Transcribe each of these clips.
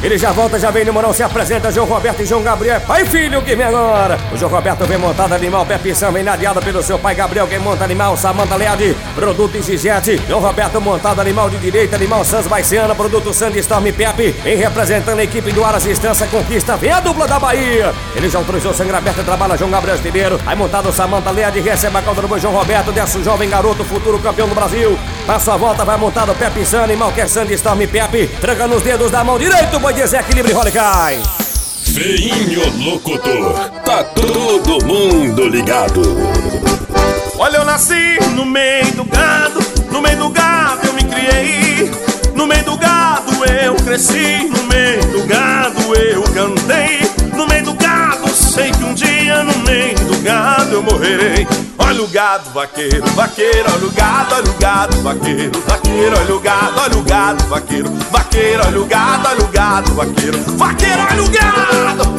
Ele já volta, já vem no Morão, se apresenta João Roberto e João Gabriel. Pai e filho que vem agora. O João Roberto vem montado animal, Pepe Sam vem ladeado pelo seu pai Gabriel. Quem monta animal, Samanta Leade, produto exigente. João Roberto montado animal de direita, animal Sans Baiciana, produto Sandstorm Pepe. Vem representando a equipe do Aras Estância Conquista, vem a dupla da Bahia. Ele já autorizou sangue aberto, trabalha João Gabriel Estileiro. Aí montado Samanta Leade, recebe a cauda do boi João Roberto, desce o jovem garoto, futuro campeão do Brasil. Passa a volta, vai montado Pepe Sam, animal que é Sandstorm Pepe. Tranca nos dedos da mão direito, boi desequilíbrio e rola e cai. Feinho Locutor, tá todo mundo ligado. Olha, eu nasci no meio do gado, no meio do gado eu me criei. No meio do gado eu cresci, no meio do gado eu cantei. No meio do gado sei que um dia no meio do gado eu morrerei. Olha o gado vaqueiro, vaqueiro, olha o gado vaqueiro, vaqueiro, olha o gado vaqueiro, vaqueiro, olha o gado vaqueiro, vaqueiro, olha o gado.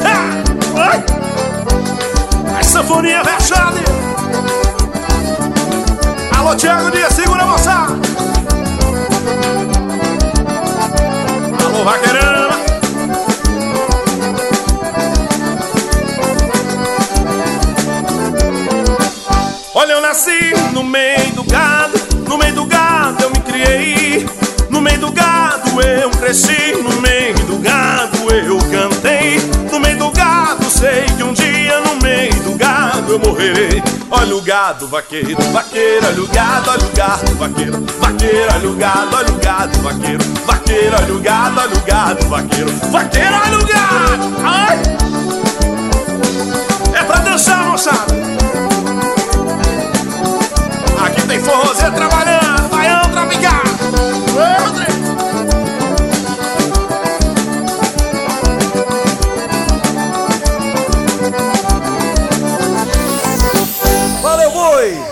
A sanfoninha vexada. Alô, Thiago Dias, segura a moçada. Alô, vaqueirama. Olha, eu nasci no meio do gado, no meio do gado eu me criei. No meio do gado eu cresci, no meio do gado eu cantei. No meio do gado sei que um dia no meio do gado eu morrerei. Olha o gado vaqueiro, vaqueiro, olha o gado vaqueiro, vaqueiro, olha o gado vaqueiro, vaqueiro, olha o gado vaqueiro, vaqueiro, olha o gado. Ai! É pra dançar, moçada. Aqui tem forrozeiro trabalhando, baião traficar. Valeu, boi!